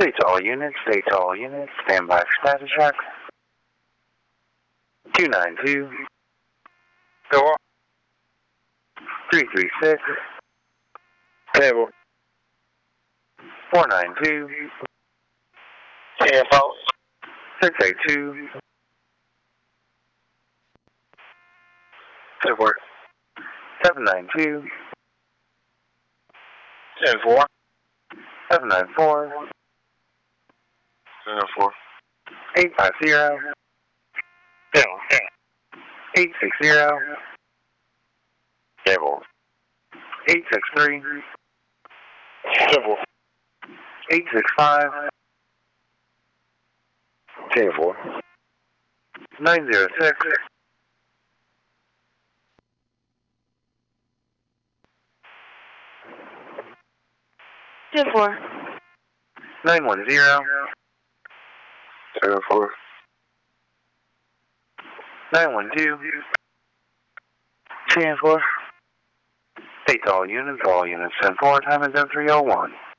State to all units, stand by for status check. 292. Door. 336. Table. 492. TFO. 682. Support. 792. 10-4. 794. 10-4. 850. 860. Table. 863. Table. 865. Table. 906. 10-4. 910. 10-4. 912. 10-4. State to all units 10-4, time is M301.